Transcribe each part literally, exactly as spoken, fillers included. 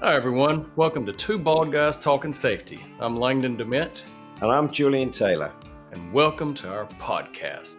Hi everyone, welcome to Two Bald Guys Talking Safety. I'm Langdon DeMint. And I'm Julian Taylor. And welcome to our podcast.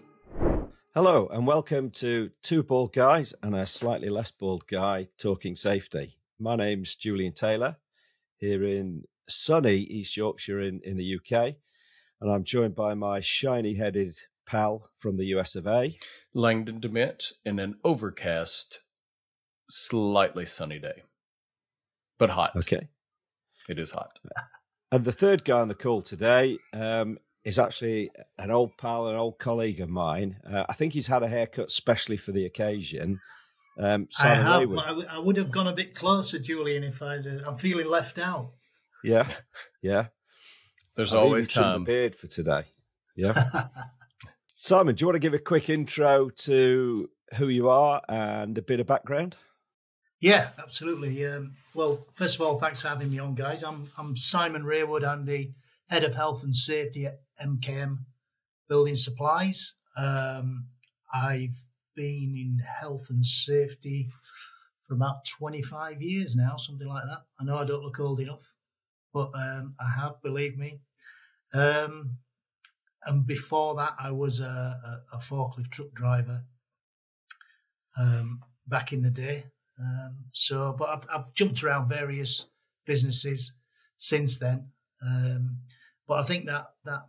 Hello, and welcome to Two Bald Guys and a slightly less bald guy talking safety. My name's Julian Taylor, here in sunny East Yorkshire in, in the U K. And I'm joined by my shiny-headed pal from the U S of A. Langdon DeMint in an overcast, slightly sunny day. But hot. Okay. It is hot. And the third guy on the call today um, is actually an old pal, an old colleague of mine. Uh, I think he's had a haircut specially for the occasion. Um, Simon I have. Raywood. I, w- I would have gone a bit closer, Julian, if I'd. Uh, I'm feeling left out. Yeah, yeah. There's I've always even trimmed time. The beard for today. Yeah. Simon, do you want to give a quick intro to who you are and a bit of background? Yeah, absolutely. Um, well, first of all, thanks for having me on, guys. I'm I'm Simon Raywood. I'm the head of health and safety at M K M Building Supplies. Um, I've been in health and safety for about twenty-five years now, something like that. I know I don't look old enough, but um, I have, believe me. Um, and before that, I was a, a, a forklift truck driver um, back in the day. Um, so, but I've, I've jumped around various businesses since then. Um, but I think that that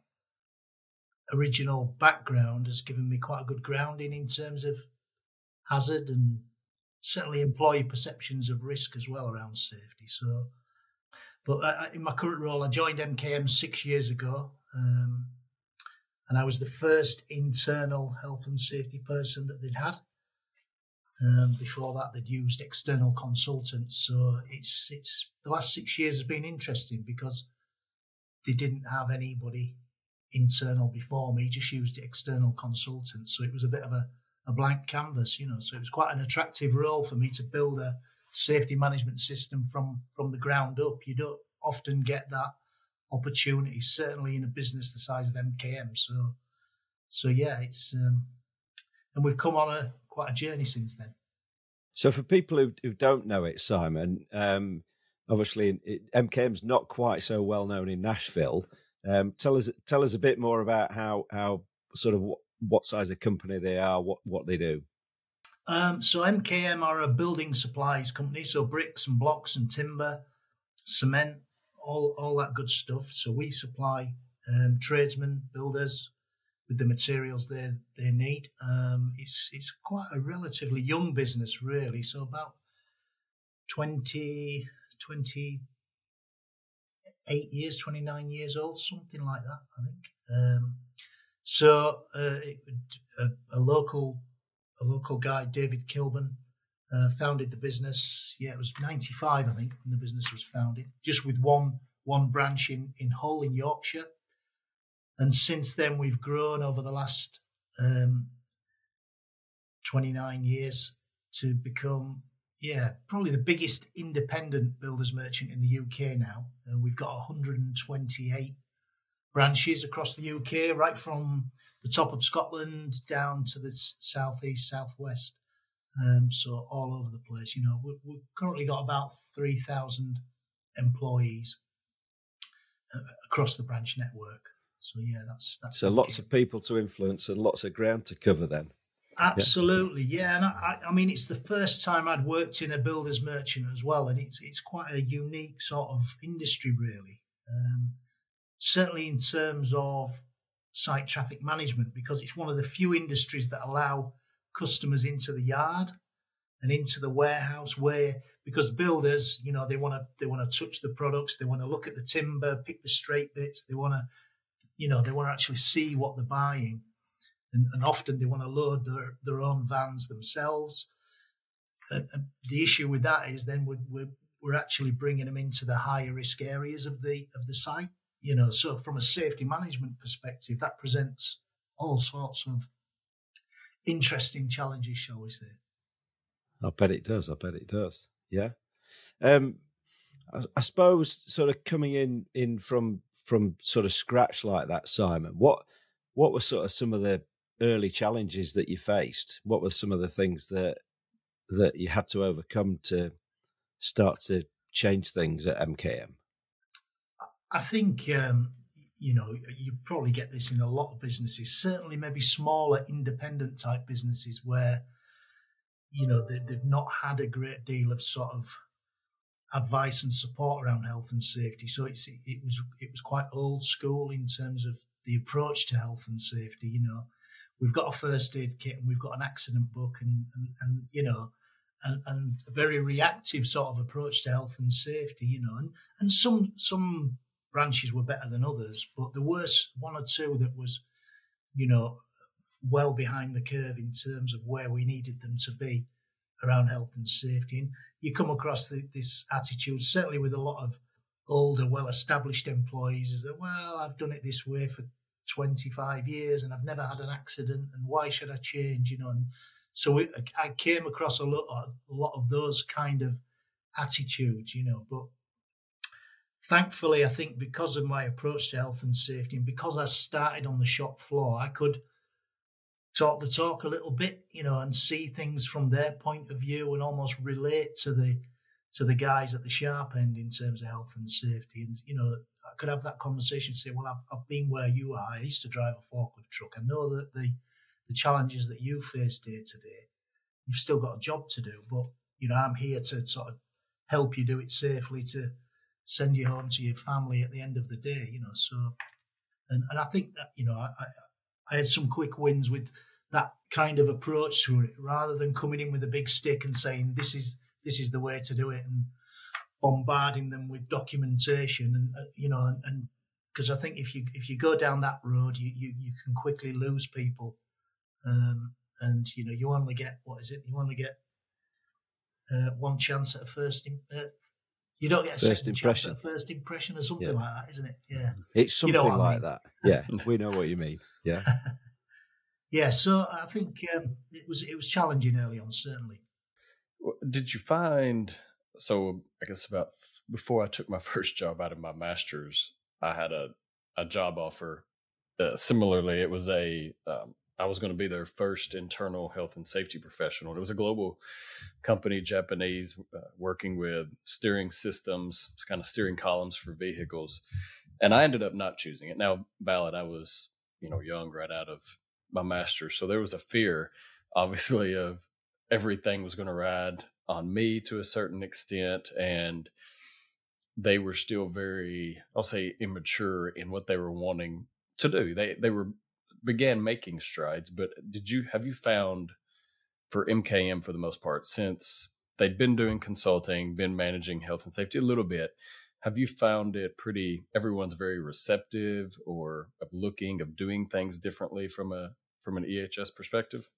original background has given me quite a good grounding in terms of hazard and certainly employee perceptions of risk as well around safety. So, but I, in my current role, I joined M K M six years ago, um, and I was the first internal health and safety person that they'd had. Um, before that, they'd used external consultants. So it's it's the last six years has been interesting because they didn't have anybody internal before me, just used external consultants. So it was a bit of a, a blank canvas, you know. So it was quite an attractive role for me to build a safety management system from, from the ground up. You don't often get that opportunity, certainly in a business the size of M K M. So, so yeah, it's um, and we've come on a quite a journey since then. So for people who, who don't know it, Simon, um, obviously it, M K M's not quite so well known in Nashville. Um, tell us tell us a bit more about how how sort of what, what size of company they are, what what they do. Um, so M K M are a building supplies company, so bricks and blocks and timber, cement, all all that good stuff. So we supply um, tradesmen, builders with the materials they they need. Um, it's it's quite a relatively young business, really. So about twenty, twenty-eight years, twenty-nine years old, something like that, I think. Um, so uh, it, a, a local a local guy, David Kilburn, uh, founded the business. Yeah, it was ninety-five, I think, when the business was founded, just with one one branch in in Hull in Yorkshire. And since then, we've grown over the last um, twenty-nine years to become, yeah, probably the biggest independent builders merchant in the U K now. Uh, we've got one hundred twenty-eight branches across the U K, right from the top of Scotland down to the southeast, southwest. Um, so all over the place. You know, we, we've currently got about three thousand employees uh, across the branch network. So yeah, that's that's so lots of people to influence and lots of ground to cover then. Absolutely, yeah. yeah. And I, I mean, it's the first time I'd worked in a builder's merchant as well, and it's it's quite a unique sort of industry, really. Um, certainly in terms of site traffic management, because it's one of the few industries that allow customers into the yard and into the warehouse, where because builders, you know, they want to they want to touch the products, they want to look at the timber, pick the straight bits, they want to. You know, they want to actually see what they're buying. And, and often they want to load their, their own vans themselves. And, and the issue with that is then we're, we're, we're actually bringing them into the higher risk areas of the of the site. You know, so from a safety management perspective, that presents all sorts of interesting challenges, shall we say. I bet it does. I bet it does. Yeah. Um, I, I suppose sort of coming in in from from sort of scratch like that, Simon, what what were sort of some of the early challenges that you faced? What were some of the things that that you had to overcome to start to change things at M K M? I think, um, you know, you probably get this in a lot of businesses, certainly maybe smaller independent type businesses where, you know, they, they've not had a great deal of sort of advice and support around health and safety. So it's, it was it was quite old school in terms of the approach to health and safety. You know, we've got a first aid kit and we've got an accident book and, and, and you know, and, and a very reactive sort of approach to health and safety, you know, and, and some some branches were better than others, but there was one or two that was, you know, well behind the curve in terms of where we needed them to be around health and safety. And you come across the, this attitude, certainly with a lot of older, well-established employees, is that, well, I've done it this way for twenty-five years and I've never had an accident, and why should I change, you know? And so we, I came across a lot, a lot of those kind of attitudes, you know, but thankfully, I think because of my approach to health and safety and because I started on the shop floor, I could talk the talk a little bit, you know, and see things from their point of view and almost relate to the to the guys at the sharp end in terms of health and safety. And, you know, I could have that conversation and say, well, I've, I've been where you are. I used to drive a forklift truck. I know that the, the challenges that you face day to day, you've still got a job to do. But, you know, I'm here to sort of help you do it safely, to send you home to your family at the end of the day, you know. So, and, and I think that, you know, I, I, I had some quick wins with that kind of approach to it, rather than coming in with a big stick and saying, this is this is the way to do it, and bombarding them with documentation. And, uh, you know, and because I think if you if you go down that road, you, you, you can quickly lose people. Um, and, you know, you only get, what is it? You only get uh, one chance at a first im- uh, You don't get a first second impression. chance at a first impression or something Yeah. like that, isn't it? Yeah. It's something You know what I like mean. that. Yeah, we know what you mean. Yeah. Yeah, so I think um, it was it was challenging early on, certainly. Did you find, so I guess about f- before I took my first job out of my master's, I had a, a job offer. Uh, similarly, it was a, um, I was going to be their first internal health and safety professional. It was a global company, Japanese, uh, working with steering systems, kind of steering columns for vehicles. And I ended up not choosing it. Now, valid, I was, you know, young, right out of my master's. So there was a fear, obviously, of everything was going to ride on me to a certain extent. And they were still very, I'll say, immature in what they were wanting to do. They they were began making strides, but did you have you found for M K M, for the most part, since they'd been doing consulting, been managing health and safety a little bit, have you found it pretty, everyone's very receptive or of looking, of doing things differently from a from an E H S perspective?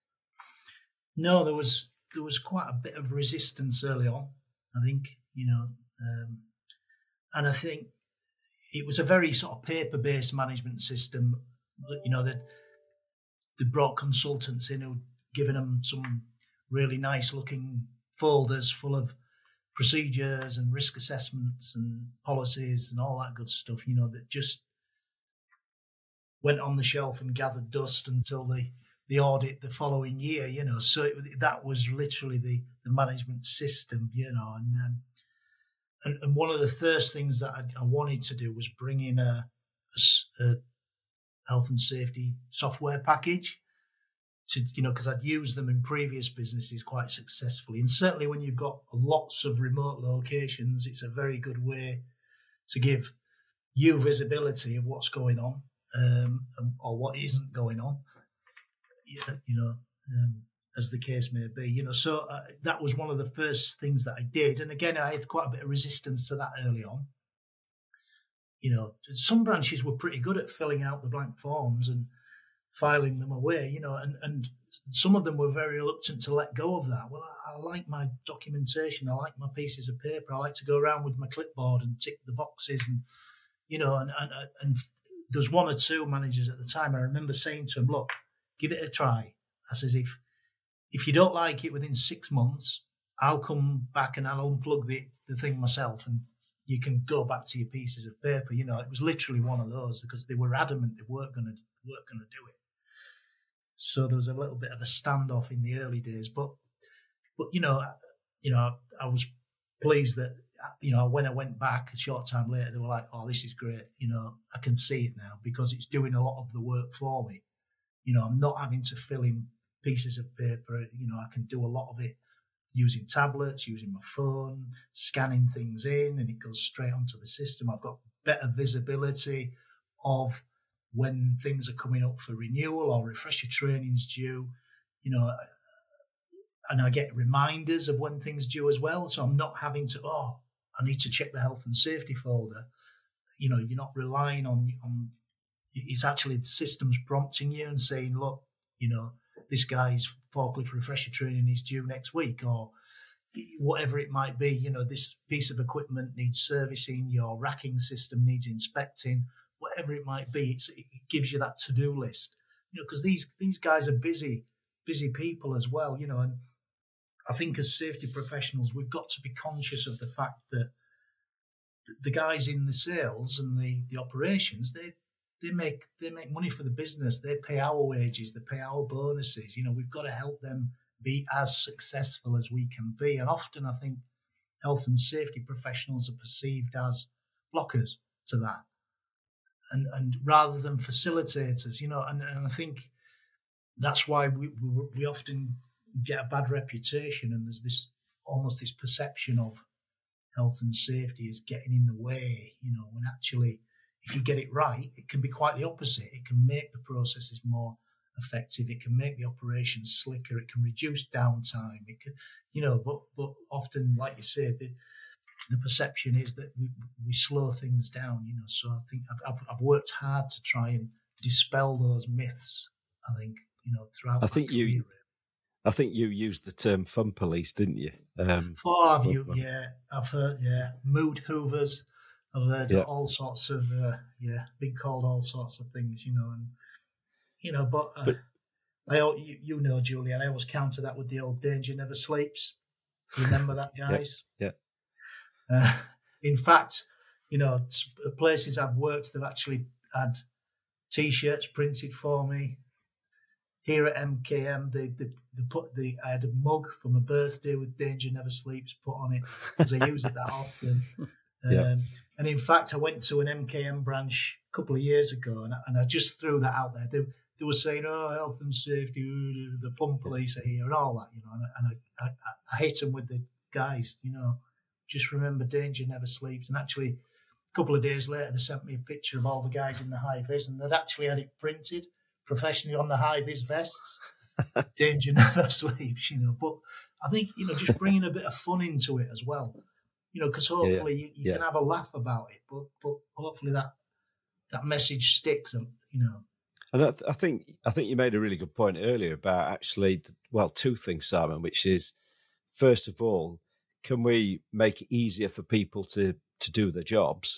No, there was there was quite a bit of resistance early on, I think, you know, um, and I think it was a very sort of paper-based management system. You know, that they brought consultants in who'd given them some really nice-looking folders full of procedures and risk assessments and policies and all that good stuff, you know, that just went on the shelf and gathered dust until the, the audit the following year, you know. So it, that was literally the, the management system, you know. And, um, and and one of the first things that I, I wanted to do was bring in a, a, a health and safety software package to, you know, because I'd used them in previous businesses quite successfully. And certainly when you've got lots of remote locations, it's a very good way to give you visibility of what's going on, um, or what isn't going on, you know, um, as the case may be, you know. So uh, that was one of the first things that I did. And again, I had quite a bit of resistance to that early on. You know, some branches were pretty good at filling out the blank forms and filing them away, you know, and, and some of them were very reluctant to let go of that. Well, I, I like my documentation. I like my pieces of paper. I like to go around with my clipboard and tick the boxes, and, you know, and, and, and there's one or two managers at the time, I remember saying to them, look, give it a try. I says, if, if you don't like it within six months, I'll come back and I'll unplug the, the thing myself and you can go back to your pieces of paper. You know, it was literally one of those because they were adamant they weren't going to weren't going to do it. So there was a little bit of a standoff in the early days, but but you know, you know, I was pleased that you know, when I went back a short time later, they were like, "Oh, this is great. You know, I can see it now because it's doing a lot of the work for me. You know, I'm not having to fill in pieces of paper. You know, I can do a lot of it using tablets, using my phone, scanning things in, and it goes straight onto the system. I've got better visibility of when things are coming up for renewal or refresher training's due, you know, and I get reminders of when things due as well. So I'm not having to, oh, I need to check the health and safety folder. You know, you're not relying on, on it's actually the system's prompting you and saying, look, you know, this guy's forklift refresher training is due next week, or whatever it might be. You know, this piece of equipment needs servicing, your racking system needs inspecting, whatever it might be. It's, it gives you that to-do list, you know, because these, these guys are busy, busy people as well, you know, and I think as safety professionals, we've got to be conscious of the fact that the guys in the sales and the, the operations, they, They make they make money for the business. They pay our wages. They pay our bonuses. You know, we've got to help them be as successful as we can be. And often, I think health and safety professionals are perceived as blockers to that, and and rather than facilitators. You know, and, and I think that's why we, we we often get a bad reputation. And there's this almost this perception of health and safety is getting in the way. You know, when actually, if you get it right, it can be quite the opposite. It can make the processes more effective. It can make the operations slicker. It can reduce downtime. It can, you know, but but often, like you said, the, the perception is that we we slow things down. You know, so I think I've, I've I've worked hard to try and dispel those myths. I think you know throughout. I think career. you. I think you used the term "fun police," didn't you? Um, oh, have you? Yeah, I've heard. Yeah, mood hoovers. I've heard yeah. all sorts of, uh, yeah, been called all sorts of things, you know, and, you know, but, uh, but I, you, you know, Julian, I always counter that with the old danger never sleeps. Remember that, guys? Yeah. yeah. Uh, in fact, you know, places I've worked, they've actually had T-shirts printed for me. Here at M K M, they, they, they put the, I had a mug for my birthday with Danger Never Sleeps put on it because I use it that often. Yeah. Um, and in fact, I went to an M K M branch a couple of years ago, and I, and I just threw that out there. They, they were saying, "Oh, health and safety, the fun police are here," and all that, you know. And, I, and I, I, I hit them with the guys, you know. Just remember, danger never sleeps. And actually, a couple of days later, they sent me a picture of all the guys in the high vis, and they'd actually had it printed professionally on the high vis vests. Danger never sleeps, you know. But I think you know, just bringing a bit of fun into it as well. You know, because hopefully yeah, you, you yeah. can have a laugh about it, but but hopefully that that message sticks, and you know. And I, th- I think I think you made a really good point earlier about actually, well, two things, Simon. Which is, first of all, can we make it easier for people to to do their jobs?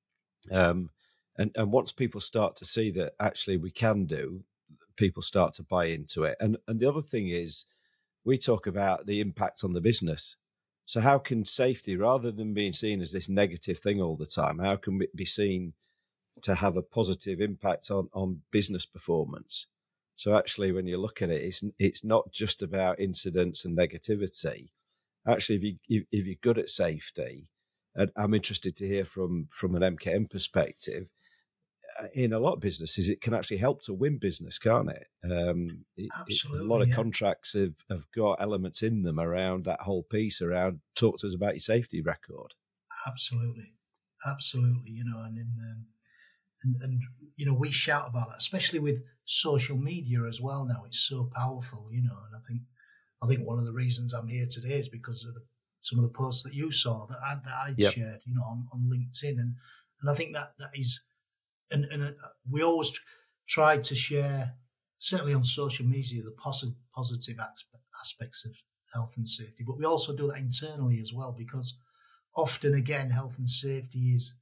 Um, and and once people start to see that actually we can do, people start to buy into it. And and the other thing is, we talk about the impact on the business. So how can safety, rather than being seen as this negative thing all the time, how can it be seen to have a positive impact on, on business performance? So actually, when you look at it, it's it's not just about incidents and negativity. Actually, if you if you're good at safety, and I'm interested to hear from from an M K M perspective, in a lot of businesses, it can actually help to win business, can't it? Um, it Absolutely. It, a lot of yeah. contracts have, have got elements in them around that whole piece around talk to us about your safety record. Absolutely. Absolutely. You know, and, in, um, and, and, you know, we shout about that, especially with social media as well now. It's so powerful, you know, and I think, I think one of the reasons I'm here today is because of the, some of the posts that you saw that I, that I yep. shared, you know, on, on LinkedIn. And, and I think that that is, And, and uh, we always try to share, certainly on social media, the positive, positive aspects of health and safety. But we also do that internally as well, because often, again, health and safety is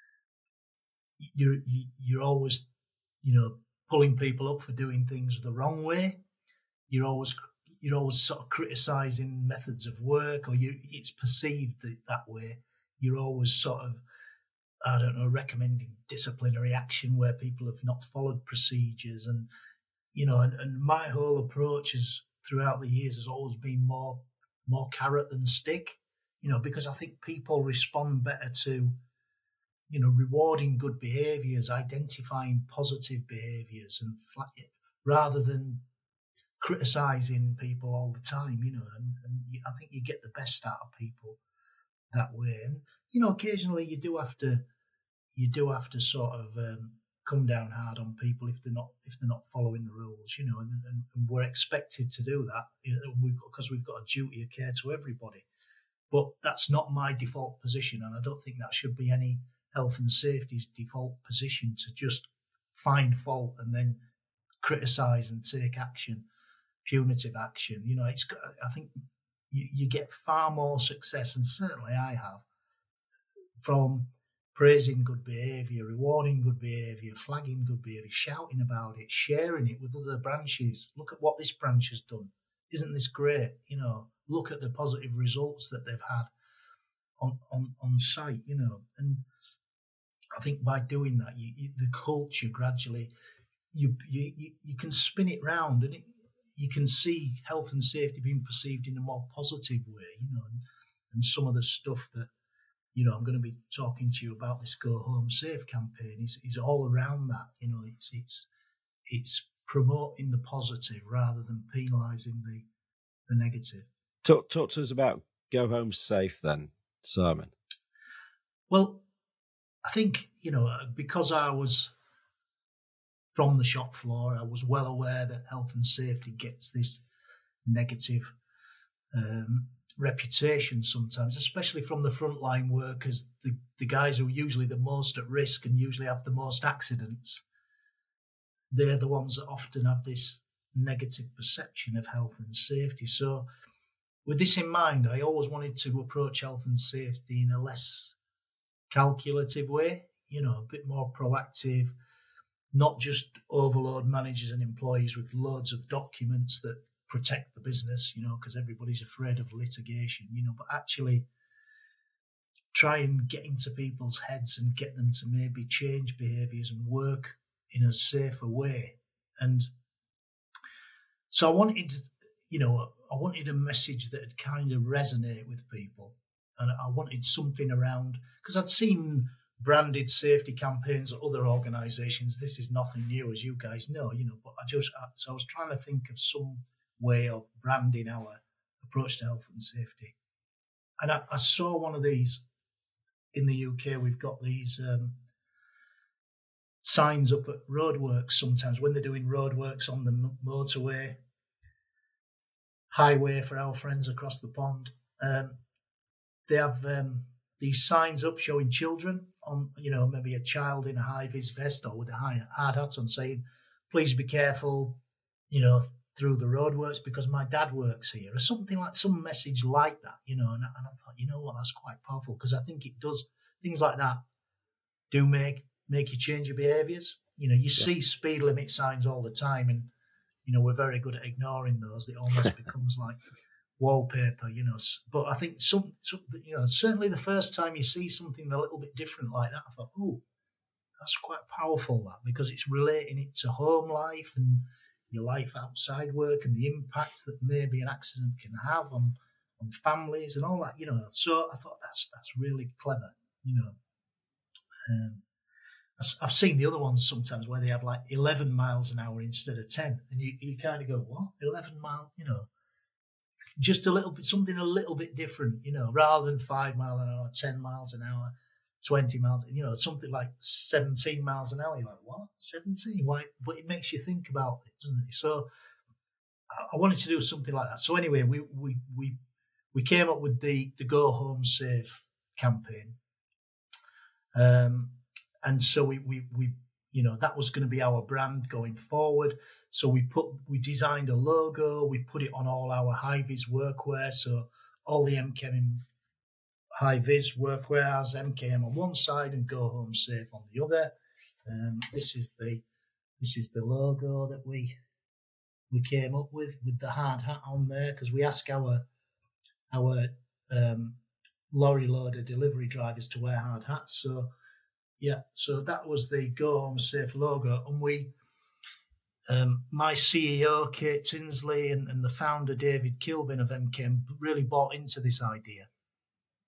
you're you're always, you know, pulling people up for doing things the wrong way. You're always you're always sort of criticising methods of work, or you it's perceived that, that way. You're always sort of, I don't know, recommending disciplinary action where people have not followed procedures. And, you know, and, and my whole approach is throughout the years has always been more, more carrot than stick. you know, because I think people respond better to, you know, rewarding good behaviours, identifying positive behaviours, and flat, rather than criticising people all the time, you know. And, and you, I think you get the best out of people that way. And you know, occasionally you do have to, you do have to sort of um, come down hard on people if they're not if they're not following the rules, you know. And, and, and we're expected to do that, you know, we've got, because we've got a duty of care to everybody. But that's not my default position, and I don't think that should be any health and safety's default position, to just find fault and then criticise and take action, punitive action. You know, it's. I think you, you get far more success, and certainly I have, from praising good behaviour, rewarding good behaviour, flagging good behaviour, shouting about it, sharing it with other branches. Look at what this branch has done. Isn't this great? You know, look at the positive results that they've had on, on, on site, you know. And I think by doing that, you, you, the culture gradually, you, you you can spin it round, and it, you can see health and safety being perceived in a more positive way, you know. And, and some of the stuff that, you know, I'm going to be talking to you about, this Go Home Safe campaign, is, is all around that. You know, it's it's it's promoting the positive rather than penalising the the negative. Talk talk to us about Go Home Safe then, Simon. Well, I think, you know, because I was from the shop floor, I was well aware that health and safety gets this negative um, reputation sometimes, especially from the frontline workers, the, the guys who are usually the most at risk and usually have the most accidents. They're the ones that often have this negative perception of health and safety. So with this in mind, I always wanted to approach health and safety in a less calculative way, you know, a bit more proactive, not just overload managers and employees with loads of documents that protect the business, you know, because everybody's afraid of litigation, you know, but actually try and get into people's heads and get them to maybe change behaviours and work in a safer way. And so I wanted, you know, I wanted a message that would kind of resonate with people. And I wanted something around, because I'd seen branded safety campaigns at other organisations. This is nothing new, as you guys know, you know, but I just, so I was trying to think of some way of branding our approach to health and safety. And I, I saw one of these in the U K. We've got these um, signs up at roadworks sometimes when they're doing roadworks on the motorway, highway for our friends across the pond. Um, they have um, these signs up showing children on, you know, maybe a child in a high-vis vest or with a high, hard hat on, saying, please be careful, you know, through the roadworks because my dad works here, or something like, some message like that, you know. And, and I thought, you know what, that's quite powerful, because I think it does, things like that do make make you change your behaviours. You know, you yeah. see speed limit signs all the time, and, you know, we're very good at ignoring those. It almost becomes like wallpaper, you know. But I think some, some, you know, certainly the first time you see something a little bit different like that, I thought, oh, that's quite powerful, that, because it's relating it to home life and your life outside work and the impact that maybe an accident can have on, on families and all that, you know. So I thought that's that's really clever, you know. Um, I've seen the other ones sometimes where they have like eleven miles an hour instead of ten, and you, you kind of go, what, eleven mile, you know, just a little bit, something a little bit different, you know, rather than five miles an hour, ten miles an hour, twenty miles, you know, something like seventeen miles an hour. You're like, what, seventeen? Why? But it makes you think about it, doesn't it? So I wanted to do something like that. So anyway, we we we we came up with the the Go Home Safe campaign. Um, and so we, we, we, you know, that was going to be our brand going forward. So we put, we designed a logo, we put it on all our high-vis workwear. So all the M K M high-vis workwear has M K M on one side and Go Home Safe on the other. Um, this is the, this is the logo that we, we came up with, with the hard hat on there, because we ask our, our, um, lorry loader delivery drivers to wear hard hats. So, yeah, so that was the Go Home Safe logo. And we, um, my C E O, Kate Tinsley, and, and the founder, David Kilbin of M K M, really bought into this idea.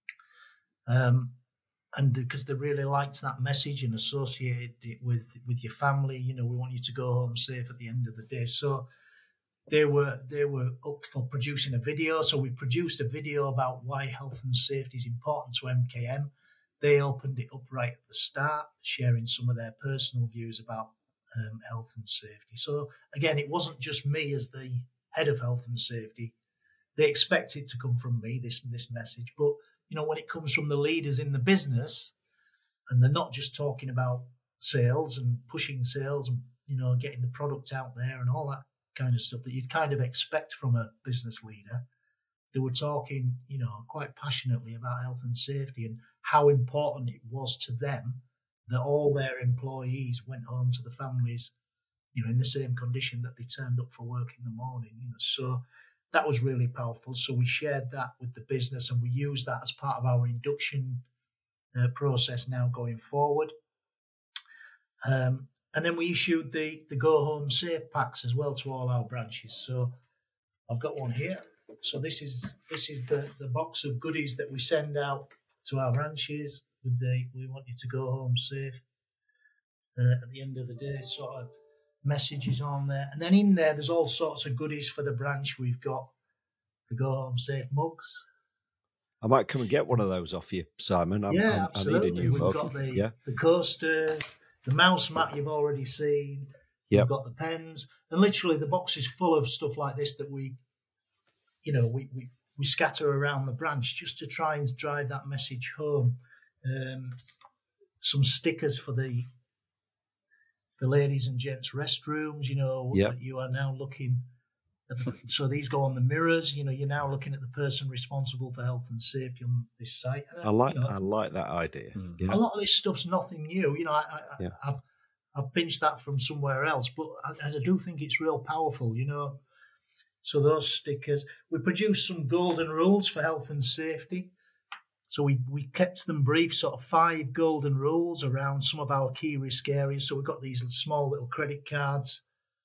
Um, and because they really liked that message and associated it with, with your family, you know, we want you to go home safe at the end of the day. So they were they were up for producing a video. So we produced a video about why health and safety is important to M K M. They opened it up right at the start, sharing some of their personal views about um, health and safety. So again, it wasn't just me as the head of health and safety. They expect it to come from me, this this message. But you know, when it comes from the leaders in the business, and they're not just talking about sales and pushing sales and, you know, getting the product out there and all that kind of stuff that you'd kind of expect from a business leader, they were talking, you know, quite passionately about health and safety and how important it was to them that all their employees went home to the families, you know, in the same condition that they turned up for work in the morning, you know. So that was really powerful. So we shared that with the business, and we use that as part of our induction uh, process now going forward. Um, and then we issued the, the Go Home Safe packs as well to all our branches. So I've got one here. So this is this is the, the box of goodies that we send out to our branches with the "we want you to go home safe" uh, at the end of the day sort of messages on there. And then in there, there's all sorts of goodies for the branch. We've got the Go Home Safe mugs. I might come and get one of those off you, Simon. I'm, yeah, I'm, absolutely. I need a new We've mug. got the, yeah. the coasters, the mouse mat you've already seen. Yep. We've got the pens. And literally the box is full of stuff like this that we, you know, we, we, we scatter around the branch just to try and drive that message home. Um, some stickers for the the ladies and gents restrooms, you know, yep. that you are now looking at the, so these go on the mirrors, you know, you're now looking at the person responsible for health and safety on this site. And, I like you know, I like that idea. Mm. Yeah. A lot of this stuff's nothing new. You know, I, I, yeah. I've I've pinched that from somewhere else, but I, I do think it's real powerful, you know. So those stickers, we produced some golden rules for health and safety. So we, we kept them brief, sort of five golden rules around some of our key risk areas. So we've got these small little credit cards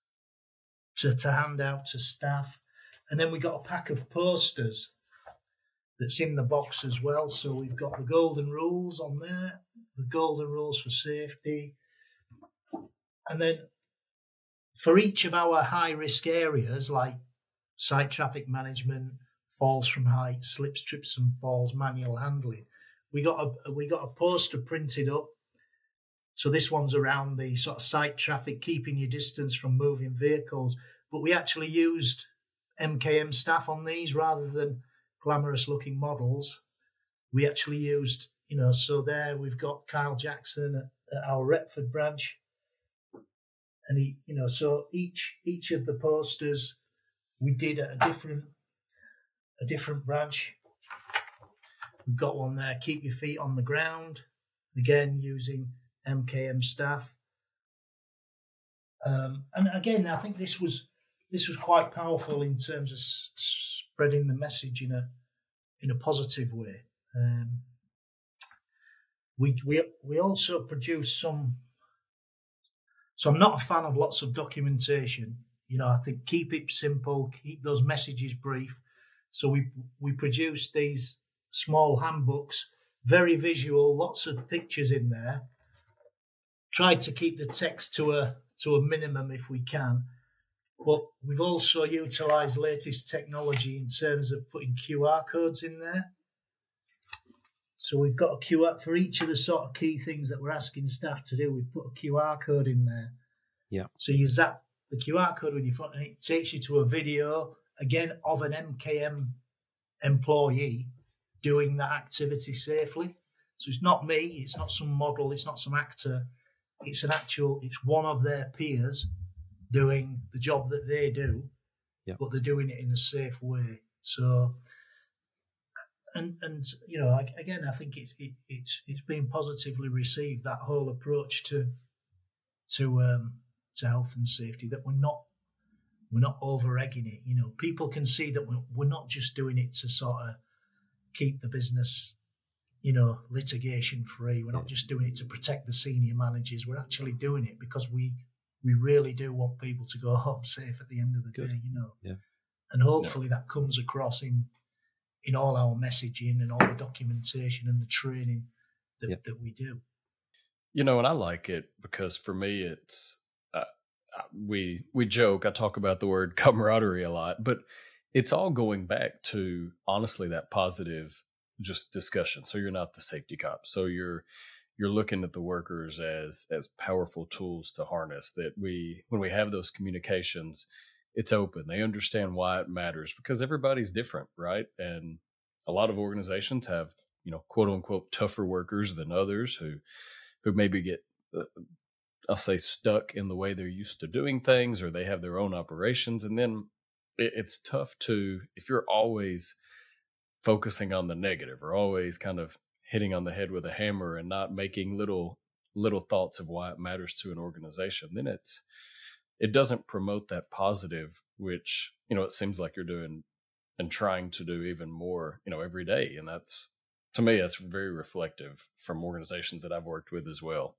to, to hand out to staff. And then we got a pack of posters that's in the box as well. So we've got the golden rules on there, the golden rules for safety. And then for each of our high risk areas, like site traffic management, falls from height, slips, trips and falls, manual handling, we got a we got a poster printed up. So this one's around the sort of site traffic, keeping your distance from moving vehicles. But we actually used M K M staff on these rather than glamorous looking models. We actually used, you know, so there we've got Kyle Jackson at, at our Retford branch. And he, you know, so each each of the posters we did at a different a different branch. We've got one there, keep your feet on the ground, again using M K M staff. Um, and again, I think this was this was quite powerful in terms of s- spreading the message in a in a positive way. Um, we we we also produced some. So I'm not a fan of lots of documentation. You know, I think keep it simple, keep those messages brief. So we we produced these small handbooks, very visual, lots of pictures in there. Tried to keep the text to a to a minimum if we can. But we've also utilised latest technology in terms of putting Q R codes in there. So we've got a Q R for each of the sort of key things that we're asking staff to do. We've put a Q R code in there. Yeah. So you zap the Q R code when you phone, and it takes you to a video again of an M K M employee doing that activity safely. So it's not me, it's not some model, it's not some actor. It's an actual, it's one of their peers doing the job that they do, yeah. but they're doing it in a safe way. So, and and you know, again, I think it's it, it's it's been positively received, that whole approach to to um, to health and safety, that we're not we're not over egging it. You know, people can see that we're, we're not just doing it to sort of keep the business, you know, litigation free. We're not just doing it to protect the senior managers. We're actually doing it because we we really do want people to go home safe at the end of the Good. day, you know. Yeah. And hopefully yeah. that comes across in in all our messaging and all the documentation and the training that, yep. that we do. You know, and I like it because for me, it's, uh, we, we joke, I talk about the word camaraderie a lot, but it's all going back to honestly that positive just discussion. So you're not the safety cop. So you're, you're looking at the workers as, as powerful tools to harness, that we, when we have those communications, it's open. They understand why it matters because everybody's different, right? And a lot of organizations have, you know, quote unquote, tougher workers than others who, who maybe get, uh, I'll say, stuck in the way they're used to doing things, or they have their own operations. And then it, it's tough to, if you're always focusing on the negative or always kind of hitting on the head with a hammer and not making little, little thoughts of why it matters to an organization, then it's, it doesn't promote that positive, which, you know, it seems like you're doing and trying to do even more, you know, every day. And that's, to me, that's very reflective from organizations that I've worked with as well.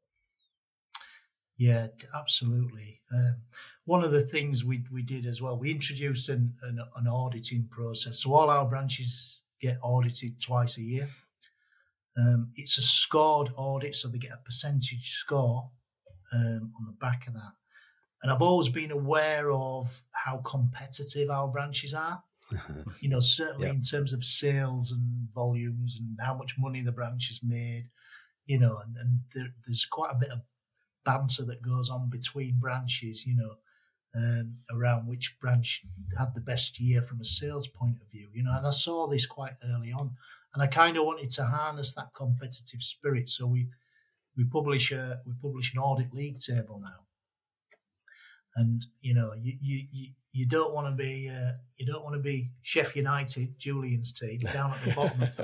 Yeah, absolutely. Um, one of the things we we did as well, we introduced an, an, an auditing process. So all our branches get audited twice a year. Um, it's a scored audit, so they get a percentage score um, on the back of that. And I've always been aware of how competitive our branches are. You know, certainly yep. in terms of sales and volumes and how much money the branch has made, you know, and, and there, there's quite a bit of banter that goes on between branches, you know, um, around which branch had the best year from a sales point of view, you know, and I saw this quite early on, and I kind of wanted to harness that competitive spirit. So we we publish a we publish an audit league table now. And you know, you you you don't want to be uh, you don't want to be Sheffield United, Julian's team, down at the bottom of the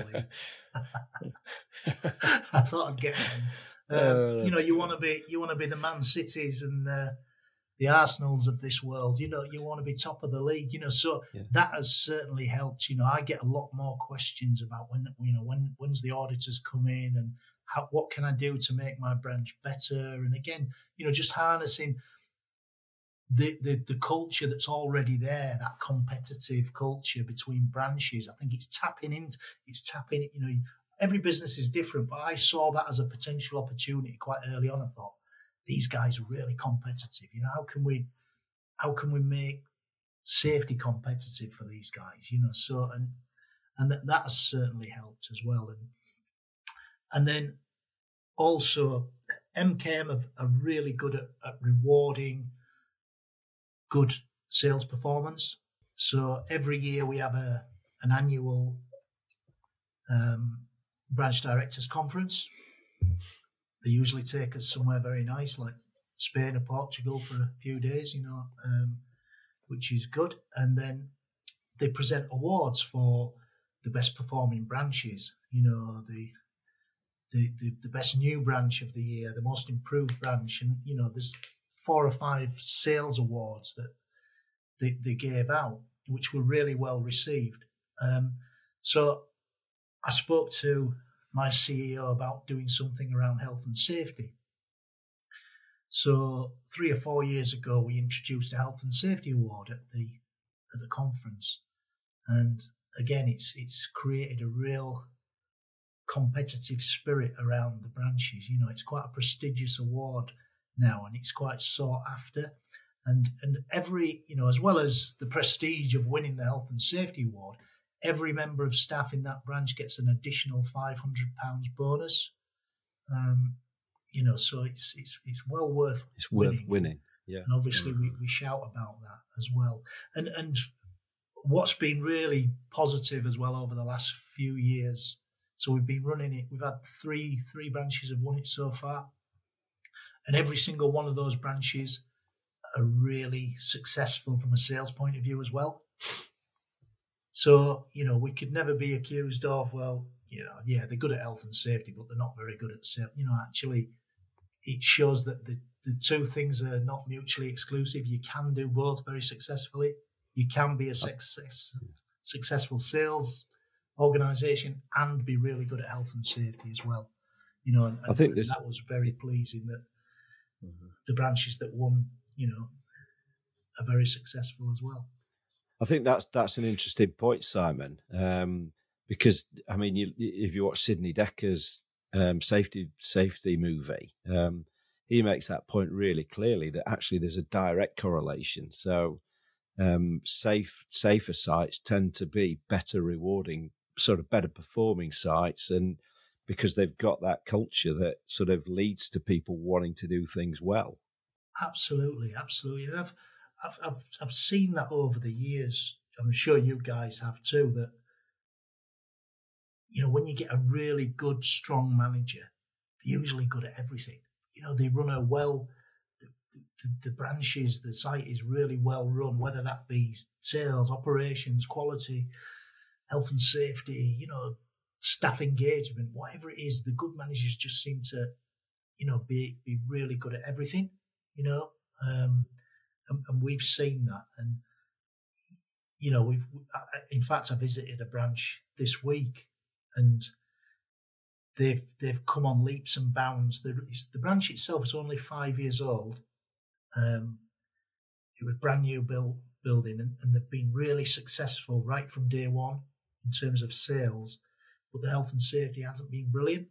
league. I thought I'd get them. Um, oh, you know, you want to be you want to be the Man Cities and uh, the Arsenals of this world. You know, you want to be top of the league. You know, so yeah. that has certainly helped. You know, I get a lot more questions about when you know when when's the auditors come in and how what can I do to make my branch better. And again, you know, just harnessing The, the the culture that's already there, that competitive culture between branches. I think it's tapping into, it's tapping, you know, every business is different, but I saw that as a potential opportunity quite early on. I thought, these guys are really competitive. You know, how can we, how can we make safety competitive for these guys? You know, so, and, and that, that has certainly helped as well. And, and then also M K M are, are really good at, at rewarding good sales performance. So every year we have a an annual um, branch directors conference. They usually take us somewhere very nice, like Spain or Portugal for a few days, you know, um, which is good. And then they present awards for the best performing branches, you know, the the the, the best new branch of the year, the most improved branch, and you know, there's four or five sales awards that they, they gave out, which were really well received. Um, so I spoke to my C E O about doing something around health and safety. So three or four years ago, we introduced a health and safety award at the at the conference, and again, it's it's created a real competitive spirit around the branches. You know, it's quite a prestigious award now, and it's quite sought after. And and every, you know, as well as the prestige of winning the health and safety award, every member of staff in that branch gets an additional five hundred pounds bonus. Um, you know, so it's it's it's well worth it's winning. worth winning. Yeah, and obviously mm-hmm. we, we shout about that as well. And and what's been really positive as well over the last few years. So we've been running it. We've had three three branches have won it so far. And every single one of those branches are really successful from a sales point of view as well. So, you know, we could never be accused of, well, you know, yeah, they're good at health and safety, but they're not very good at sales. You know, actually, it shows that the, the two things are not mutually exclusive. You can do both very successfully. You can be a success, successful sales organisation and be really good at health and safety as well. You know, and, I think and this... that was very pleasing that mm-hmm. the branches that won, you know, are very successful as well. I think that's that's an interesting point, Simon. Um, because I mean, you, if you watch Sidney Decker's um, safety safety movie, um, he makes that point really clearly that actually there's a direct correlation. So um, safe safer sites tend to be better rewarding, sort of better performing sites, and because they've got that culture that sort of leads to people wanting to do things well. Absolutely, absolutely. And I've, I've, I've, I've seen that over the years. I'm sure you guys have too, that, you know, when you get a really good, strong manager, they're usually good at everything. You know, they run a well, the, the, the branches, the site is really well run, whether that be sales, operations, quality, health and safety, you know, staff engagement, whatever it is, the good managers just seem to, you know, be, be really good at everything. You know, um, and, and we've seen that. And, you know, we've, in fact, I visited a branch this week and they've, they've come on leaps and bounds. The, the branch itself is only five years old. Um, it was brand new build, building and, and they've been really successful right from day one in terms of sales, but the health and safety hasn't been brilliant.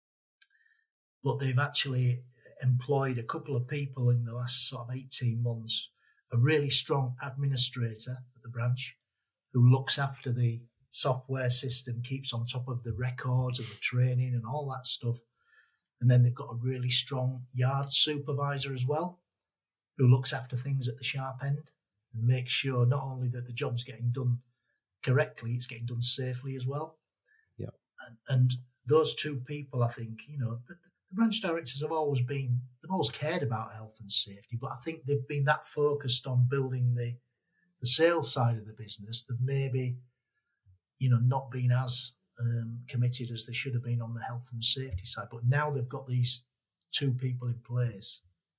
But they've actually employed a couple of people in the last sort of eighteen months, a really strong administrator at the branch who looks after the software system, keeps on top of the records and the training and all that stuff. And then they've got a really strong yard supervisor as well, who looks after things at the sharp end and makes sure not only that the job's getting done correctly, it's getting done safely as well. Yeah. And, and those two people, I think, you know, the, the branch directors have always been, they've always cared about health and safety, but I think they've been that focused on building the, the sales side of the business that maybe, you know, not been as um, committed as they should have been on the health and safety side. But now they've got these two people in place.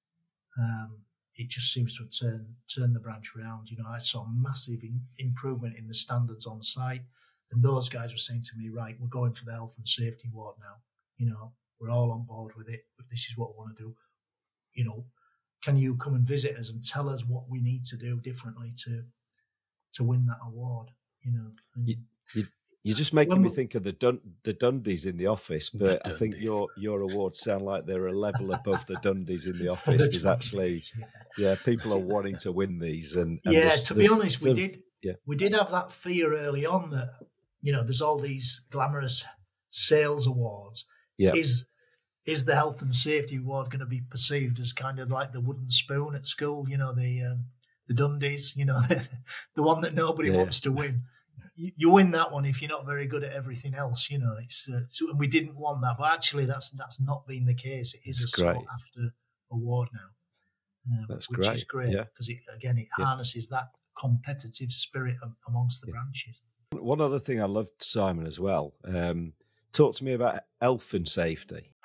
Um, it just seems to have turned, turned the branch around. You know, I saw massive in, improvement in the standards on site. And those guys were saying to me, right, we're going for the health and safety ward now. You know, we're all on board with it. This is what we want to do. You know, can you come and visit us and tell us what we need to do differently to to win that award? You know, and you, you, you're just making me think of the Dun- the Dundies in the office, but I think your your awards sound like they're a level above the Dundies in the office. There's actually, yeah. yeah, people are wanting to win these, and, and yeah. there's, To be there's, honest, we did. Yeah. We did have that fear early on that, you know, there's all these glamorous sales awards. Yeah. Is is the health and safety award going to be perceived as kind of like the wooden spoon at school? You know, the um, the Dundies. You know, the, the one that nobody yeah. wants to win. You, you win that one if you're not very good at everything else. You know, it's uh, so, and we didn't want that, but actually, that's that's not been the case. It is that's a sought after award now, um, that's which great. is great because yeah. it again it yeah. harnesses that competitive spirit amongst the yeah. branches. One other thing I loved, Simon, as well. Um, talk to me about health and safety.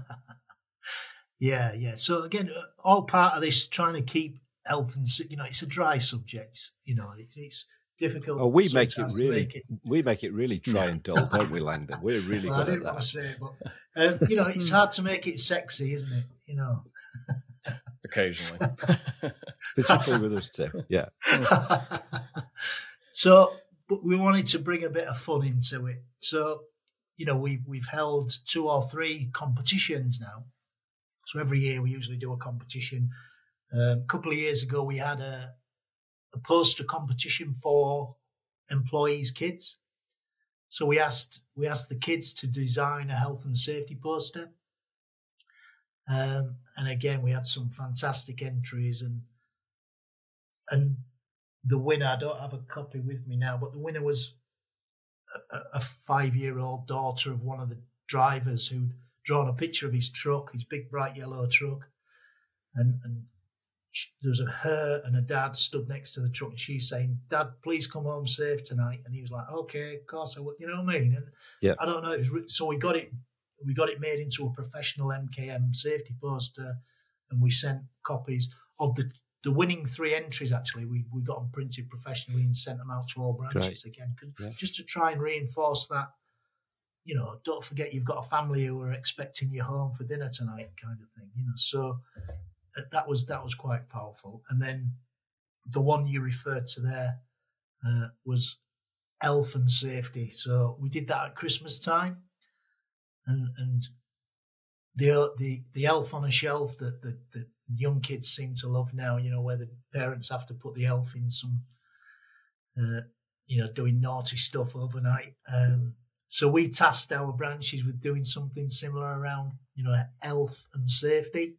yeah, yeah. So again, all part of this trying to keep health and, you know, it's a dry subject. You know, it's, it's difficult. Oh, we make it really, make it. we make it really dry and dull, don't we, Langdon? We're really well, good I didn't at that. want to say it, but um, you know, it's hard to make it sexy, isn't it? You know. Occasionally. Particularly with us too, yeah. So, but we wanted to bring a bit of fun into it. So, you know, we, we've held two or three competitions now. So every year we usually do a competition. Um, a couple of years ago, we had a, a poster competition for employees' kids. So we asked we asked the kids to design a health and safety poster. Um, and again, we had some fantastic entries, and and the winner, I don't have a copy with me now, but the winner was a, a five-year-old daughter of one of the drivers who'd drawn a picture of his truck, his big bright yellow truck, and, and there was a her and a dad stood next to the truck, and she's saying, "Dad, please come home safe tonight." And he was like, "Okay, of course I will." You know what I mean? And yeah. I don't know. It was, so we got it. We got it made into a professional M K M safety poster, and we sent copies of the, the winning three entries. Actually, we, we got them printed professionally and sent them out to all branches Great. again, yeah. just to try and reinforce that. You know, don't forget you've got a family who are expecting you home for dinner tonight, kind of thing. You know, so that was that was quite powerful. And then the one you referred to there uh, was health and safety. So we did that at Christmas time, and and the the the elf on a shelf that the, the young kids seem to love now. You know, where the parents have to put the elf in some, uh, you know, doing naughty stuff overnight. Um, so we tasked our branches with doing something similar around, you know, health and safety.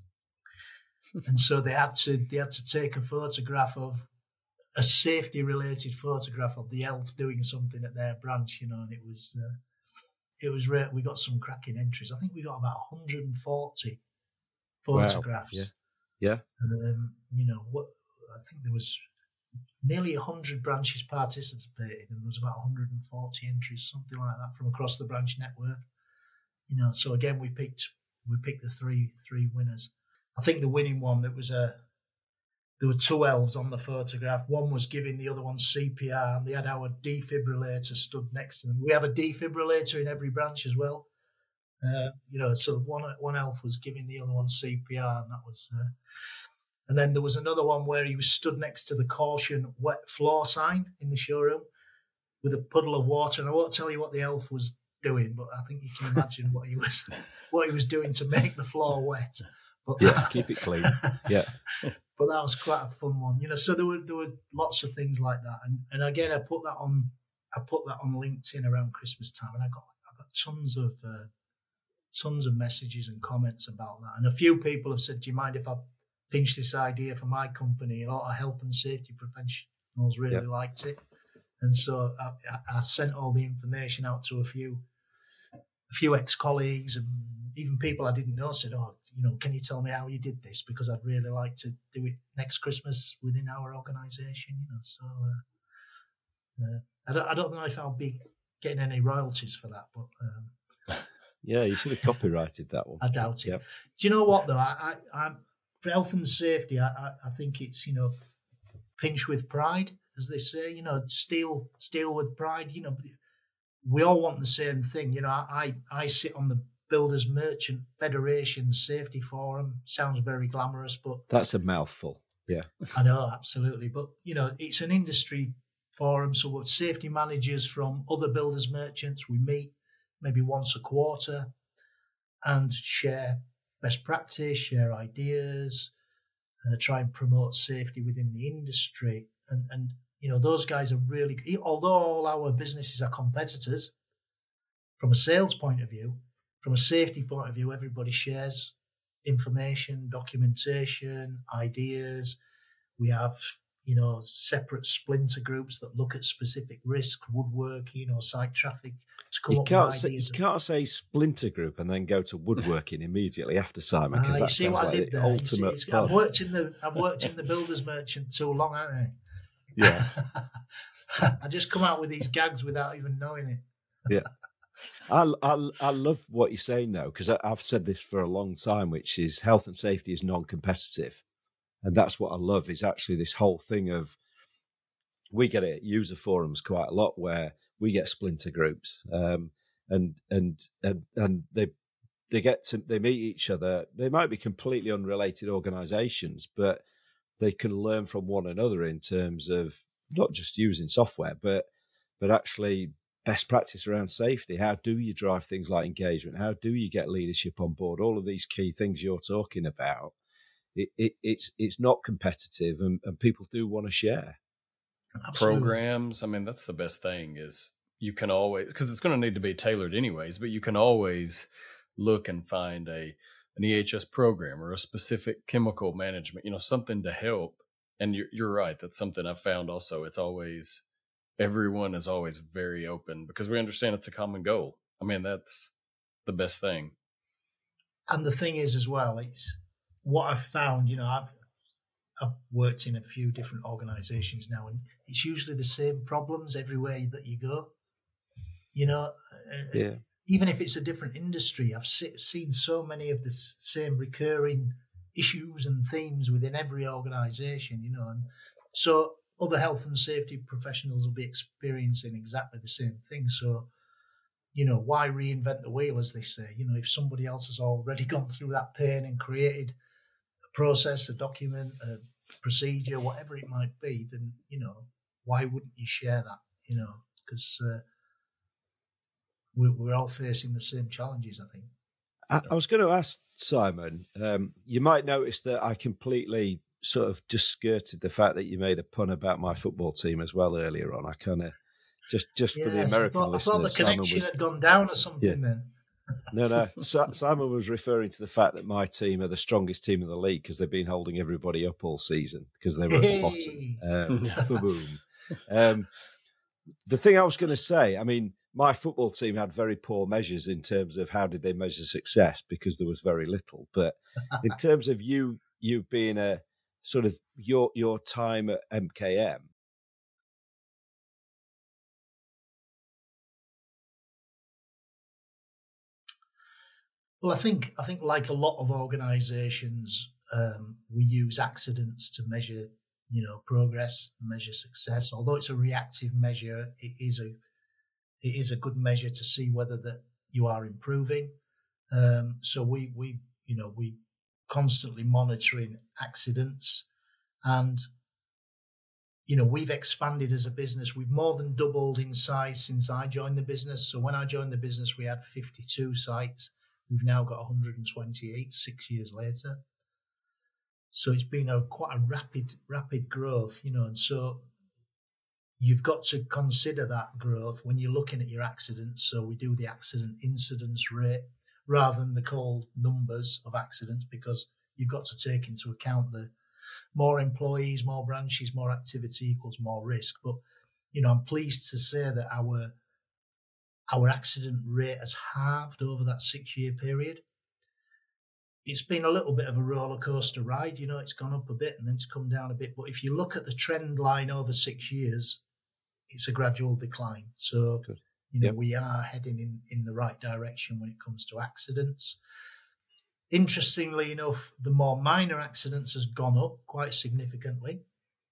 And so they had to they had to take a photograph of a safety related photograph of the elf doing something at their branch, you know, and it was uh, it was rare. We got some cracking entries. I think we got about one hundred forty photographs. Wow. Yeah, yeah. Um, you know, what I think there was nearly one hundred branches participating, and there was about one hundred forty entries, something like that, from across the branch network. You know, so again, we picked we picked the three three winners. I think the winning one, there was a there were two elves on the photograph. One was giving the other one C P R, and they had our defibrillator stood next to them. We have a defibrillator in every branch as well. Uh, you know, so one one elf was giving the other one C P R, and that was. Uh, and then there was another one where he was stood next to the caution wet floor sign in the showroom with a puddle of water. And I won't tell you what the elf was doing, but I think you can imagine what he was what he was doing to make the floor wet. But yeah, keep it clean. Yeah. But that was quite a fun one, you know. So there were there were lots of things like that, and and again, I put that on I put that on LinkedIn around Christmas time, and I got I got tons of uh, tons of messages and comments about that, and a few people have said, "Do you mind if I pinch this idea for my company?" And a lot of health and safety professionals really yeah. liked it, and so I, I sent all the information out to a few a few ex-colleagues and even people I didn't know. Said, "Oh, you know, can you tell me how you did this? Because I'd really like to do it next Christmas within our organisation." You know, so uh, uh, I don't, I don't know if I'll be getting any royalties for that, but um, yeah, you should have copyrighted that one. I doubt it. Yep. Do you know what though? I, I, I'm for health and safety. I, I, I think it's, you know, pinch with pride, as they say. You know, steal, steal with pride. You know, we all want the same thing. You know, I, I sit on the Builders Merchant Federation Safety Forum. Sounds very glamorous, but that's a mouthful. Yeah, I know, absolutely. But you know, it's an industry forum, so we're safety managers from other builders merchants. We meet maybe once a quarter and share best practice, share ideas, uh, try and promote safety within the industry. And and you know, those guys are really. Although all our businesses are competitors, from a sales point of view. From a safety point of view, everybody shares information, documentation, ideas. We have, you know, separate splinter groups that look at specific risk, woodworking or site traffic to come you up can't with say, ideas. You can't say splinter group and then go to woodworking immediately after, Simon, because uh, that sounds like the there? ultimate see, I've worked in the I've worked in the builders merchant too long, haven't I? Yeah. I just come out with these gags without even knowing it. Yeah. I, I, I love what you're saying, though, because I've said this for a long time, which is health and safety is non-competitive. And that's what I love, is actually this whole thing of, we get it at user forums quite a lot where we get splinter groups um, and, and, and, and they, they get to, they meet each other. They might be completely unrelated organizations, but they can learn from one another in terms of not just using software, but, but actually best practice around safety. How do you drive things like engagement? How do you get leadership on board? All of these key things you're talking about. It, it, it's it's not competitive, and, and people do want to share. Absolutely. Programs. I mean, that's the best thing is you can always, because it's going to need to be tailored anyways, but you can always look and find a an E H S program or a specific chemical management, you know, something to help. And you're, you're right. That's something I've found also. It's always, everyone is always very open because we understand it's a common goal. I mean, that's the best thing. And the thing is as well, it's what I've found, you know, I've, I've worked in a few different organizations now, and it's usually the same problems everywhere that you go. You know, yeah. Even if it's a different industry, I've se- seen so many of the same recurring issues and themes within every organization, you know, and so other health and safety professionals will be experiencing exactly the same thing. So, you know, why reinvent the wheel, as they say? You know, if somebody else has already gone through that pain and created a process, a document, a procedure, whatever it might be, then, you know, why wouldn't you share that, you know? because uh, we're, we're all facing the same challenges, I think. I, I was going to ask Simon, um, you might notice that I completely sort of just skirted the fact that you made a pun about my football team as well earlier on. I kind of, just just yes, for the American I thought, listeners, I thought the connection was, had gone down or something yeah. then. No, no. Simon was referring to the fact that my team are the strongest team in the league because they've been holding everybody up all season because they were at the bottom. Um, boom. Um, the thing I was going to say, I mean, my football team had very poor measures in terms of how did they measure success because there was very little. But in terms of you, you being a sort of your your time at M K M. Well, I think I think like a lot of organisations, um, we use accidents to measure, you know, progress, measure success. Although it's a reactive measure, it is a it is a good measure to see whether that you are improving. Um, so we we you know we constantly monitoring accidents, and you know we've expanded as a business. We've more than doubled in size since I joined the business. So when I joined the business, we had fifty-two sites. We've now got one hundred twenty-eight six years later. So it's been a quite a rapid, rapid growth, you know, and so you've got to consider that growth when you're looking at your accidents. So we do the accident incidence rate rather than the cold numbers of accidents, because you've got to take into account the more employees, more branches, more activity equals more risk. But, you know, I'm pleased to say that our Our accident rate has halved over that six-year period. It's been a little bit of a roller coaster ride. You know, it's gone up a bit and then it's come down a bit. But if you look at the trend line over six years, it's a gradual decline. So, Good. you know, yep. we are heading in, in the right direction when it comes to accidents. Interestingly enough, the more minor accidents has gone up quite significantly.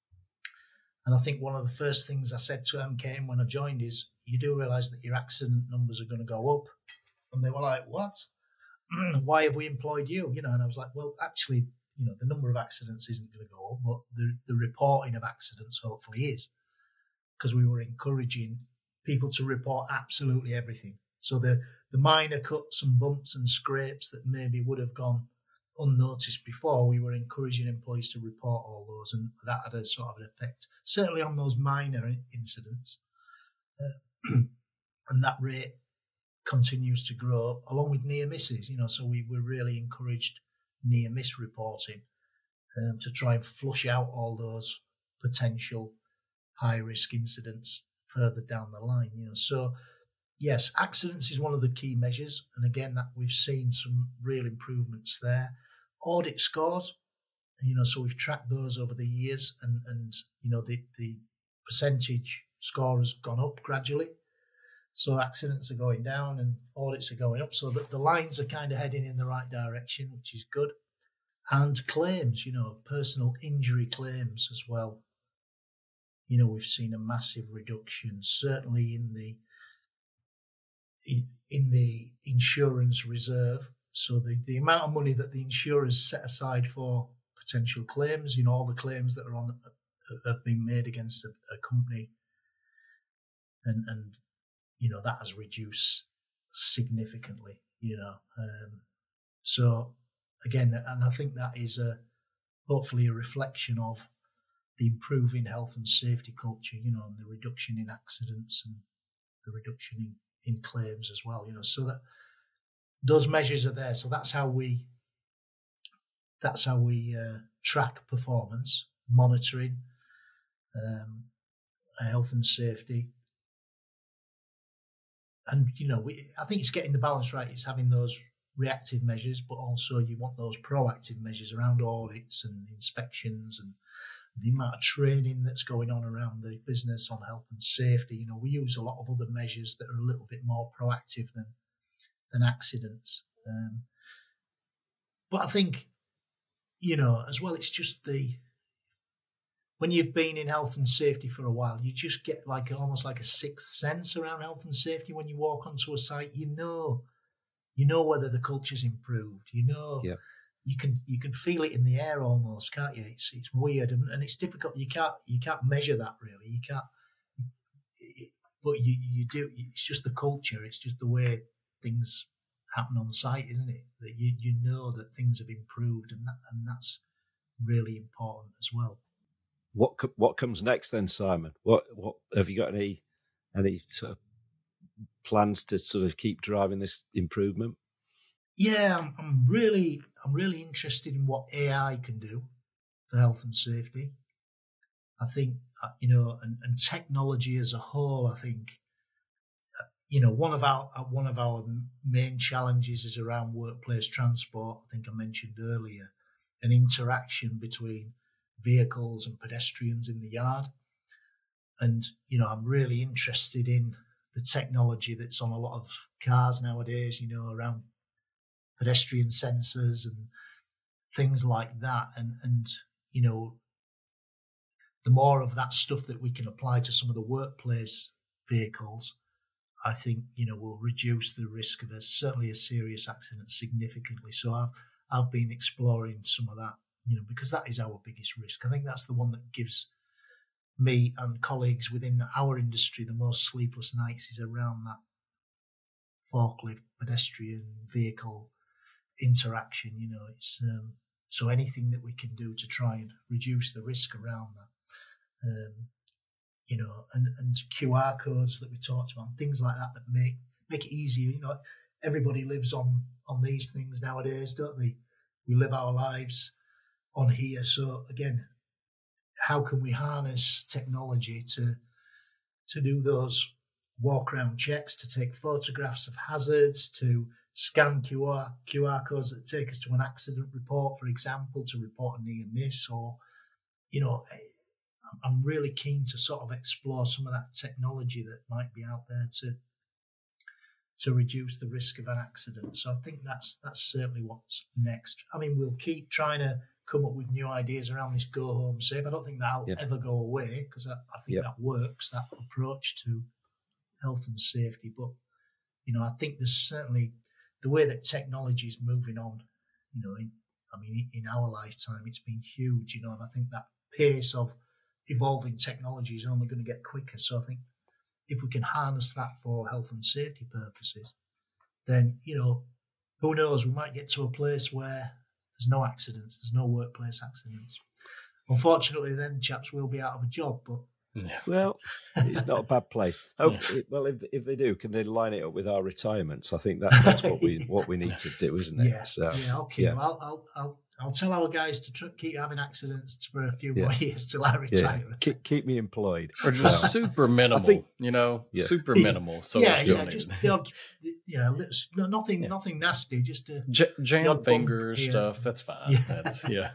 And I think one of the first things I said to M K M when I joined is, you do realise that your accident numbers are going to go up. And they were like, what? Why have we employed you? You know, and I was like, well, actually, you know, the number of accidents isn't going to go up, but the, the reporting of accidents hopefully is. Because we were encouraging people to report absolutely everything. So the, the minor cuts and bumps and scrapes that maybe would have gone unnoticed before, we were encouraging employees to report all those, and that had a sort of an effect, certainly on those minor incidents. Uh, and that rate continues to grow along with near misses, you know, so we were really encouraged near miss reporting um, to try and flush out all those potential high risk incidents further down the line, you know. So yes, accidents is one of the key measures, and again that we've seen some real improvements there. Audit scores, you know, so we've tracked those over the years, and and you know the the percentage score has gone up gradually. So accidents are going down and audits are going up, so that the lines are kind of heading in the right direction, which is good. And claims, you know, personal injury claims as well. You know, we've seen a massive reduction, certainly in the in the insurance reserve. So the, the amount of money that the insurers set aside for potential claims, you know, all the claims that are on have been made against a, a company, and and you know that has reduced significantly. You know, um, so again, and I think that is a hopefully a reflection of the improving health and safety culture. You know, and the reduction in accidents and the reduction in in claims as well, you know, so that those measures are there. So that's how we that's how we uh, track performance, monitoring, um, health and safety, and you know, we I think it's getting the balance right. It's having those reactive measures, but also you want those proactive measures around audits and inspections and the amount of training that's going on around the business on health and safety. You know, we use a lot of other measures that are a little bit more proactive than than accidents. Um, but I think, you know, as well, it's just the, when you've been in health and safety for a while, you just get like almost like a sixth sense around health and safety. When you walk onto a site, you know, you know whether the culture's improved, you know, yeah. you can you can feel it in the air almost, can't you? It's it's weird and, and it's difficult. You can't you can't measure that really. You can't. It, but you you do. It's just the culture. It's just the way things happen on site, isn't it? That you you know that things have improved, and that and that's really important as well. What what comes next then, Simon? What what have you got any any sort of plans to sort of keep driving this improvement? Yeah, I'm, I'm really I'm really interested in what A I can do for health and safety. I think uh, you know, and, and technology as a whole. I think uh, you know one of our uh, one of our main challenges is around workplace transport. I think I mentioned earlier an interaction between vehicles and pedestrians in the yard, and you know I'm really interested in the technology that's on a lot of cars nowadays. You know, around pedestrian sensors and things like that, and and you know. The more of that stuff that we can apply to some of the workplace vehicles, I think, you know, will reduce the risk of a, certainly a serious accident significantly. So I've, I've been exploring some of that, you know, because that is our biggest risk. I think that's the one that gives me and colleagues within our industry the most sleepless nights, is around that forklift, pedestrian, vehicle interaction. You know, it's um, so anything that we can do to try and reduce the risk around that. Um, you know, and, and Q R codes that we talked about, things like that that make make it easier. You know, everybody lives on on these things nowadays, don't they? We live our lives on here. So again, how can we harness technology to to do those walk around checks, to take photographs of hazards, to scan Q R Q R codes that take us to an accident report, for example, to report a near miss, or you know. I'm really keen to sort of explore some of that technology that might be out there to to reduce the risk of an accident. So I think that's that's certainly what's next. I mean, we'll keep trying to come up with new ideas around this go home safe. I don't think that'll yeah. ever go away, because I, I think yeah. that works, that approach to health and safety. But, you know, I think there's certainly the way that technology is moving on, you know, in, I mean, in our lifetime, it's been huge, you know, and I think that pace of evolving technology is only going to get quicker. So I think if we can harness that for health and safety purposes, then, you know, who knows, we might get to a place where there's no accidents, there's no workplace accidents. Unfortunately, then chaps will be out of a job, but... Yeah. Well, it's not a bad place. Oh, it, well, if if they do, can they line it up with our retirements? I think that, that's what we what we need to do, isn't it? Yeah, so, yeah, okay. Yeah. Well, I'll, I'll, I'll tell our guys to tr- keep having accidents for a few yeah. more years till I retire. Yeah. Keep, keep me employed. Or just so, super minimal, think, you know, yeah. super minimal. So yeah, yeah, just the odd, you know, nothing, yeah. nothing nasty, just a J- jam finger stuff. That's fine. Yeah. That's, yeah.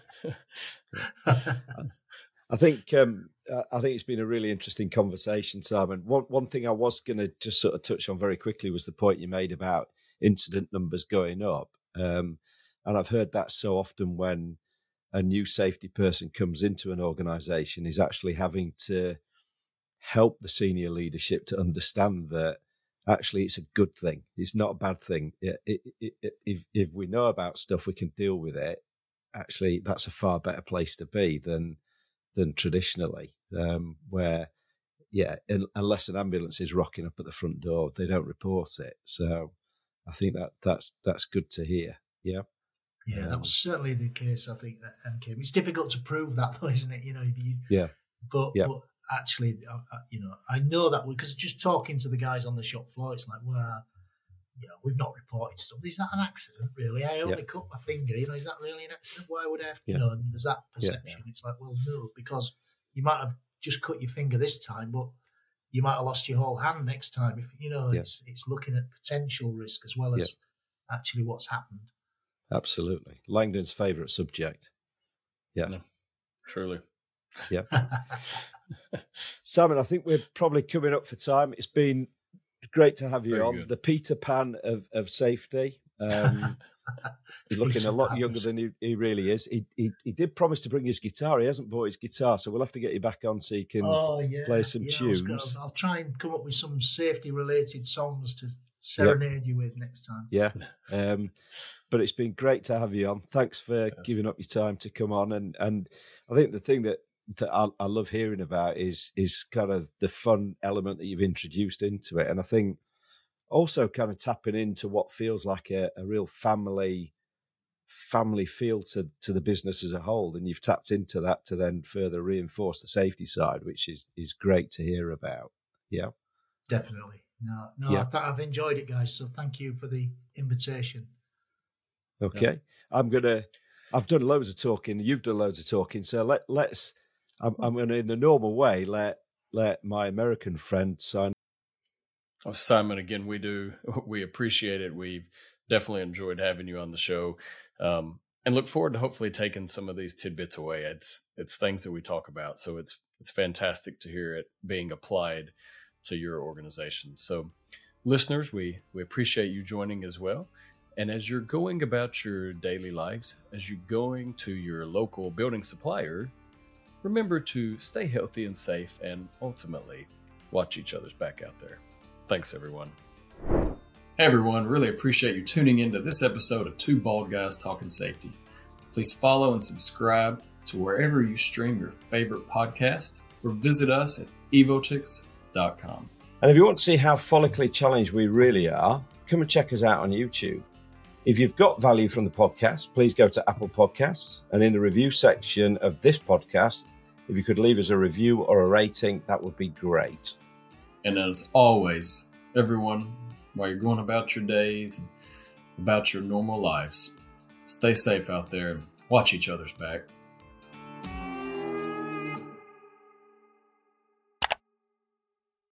I think um, I think it's been a really interesting conversation, Simon. One one thing I was going to just sort of touch on very quickly was the point you made about incident numbers going up. Um, and I've heard that so often when a new safety person comes into an organisation, is actually having to help the senior leadership to understand that actually it's a good thing. It's not a bad thing. It, it, it, if, if we know about stuff, we can deal with it. Actually, that's a far better place to be than than traditionally, um, where, yeah, in, unless an ambulance is rocking up at the front door, they don't report it. So I think that that's that's good to hear. Yeah. Yeah, um, that was certainly the case, I think, at M K M. It's difficult to prove that, though, isn't it? You know, you, yeah. But, yeah. but actually, uh, you know, I know that because just talking to the guys on the shop floor, it's like, well, you know, we've not reported stuff. Is that an accident, really? I only yeah. cut my finger. You know, is that really an accident? Why would I have, you yeah. know, and there's that perception. Yeah. It's like, well, no, because you might have just cut your finger this time, but you might have lost your whole hand next time. If you know, yeah. it's it's looking at potential risk as well as yeah. actually what's happened. Absolutely. Langdon's favourite subject. Yeah. No, truly. Yeah. Simon, I think we're probably coming up for time. It's been great to have you Very on. Good. The Peter Pan of, of safety. Um, he's looking Peter a lot Pan. younger than he, he really is. He, he he did promise to bring his guitar. He hasn't bought his guitar, so we'll have to get you back on so you can oh, yeah. play some yeah, tunes. Gonna, I'll try and come up with some safety-related songs to serenade yep. you with next time. Yeah. Um, but it's been great to have you on. Thanks for yes. giving up your time to come on. And, and I think the thing that that I, I love hearing about is is kind of the fun element that you've introduced into it, and I think also kind of tapping into what feels like a, a real family family feel to to the business as a whole, and you've tapped into that to then further reinforce the safety side, which is is great to hear about. Yeah, definitely. No, no, yeah. I've, I've enjoyed it, guys. So thank you for the invitation. Okay, yeah. I'm gonna. I've done loads of talking. You've done loads of talking. So let let's. I'm, I'm going to, in the normal way, let let my American friend sign. Oh, Simon, again, we do. We appreciate it. We've definitely enjoyed having you on the show, um, and look forward to hopefully taking some of these tidbits away. It's it's things that we talk about, so it's it's fantastic to hear it being applied to your organization. So, listeners, we we appreciate you joining as well. And as you're going about your daily lives, as you're going to your local building supplier, remember to stay healthy and safe, and ultimately watch each other's back out there. Thanks, everyone. Hey, everyone. Really appreciate you tuning into this episode of Two Bald Guys Talking Safety. Please follow and subscribe to wherever you stream your favorite podcast, or visit us at evotix dot com. And if you want to see how follically challenged we really are, come and check us out on YouTube. If you've got value from the podcast, please go to Apple Podcasts, and in the review section of this podcast, if you could leave us a review or a rating, that would be great. And as always, everyone, while you're going about your days and about your normal lives, stay safe out there and watch each other's back.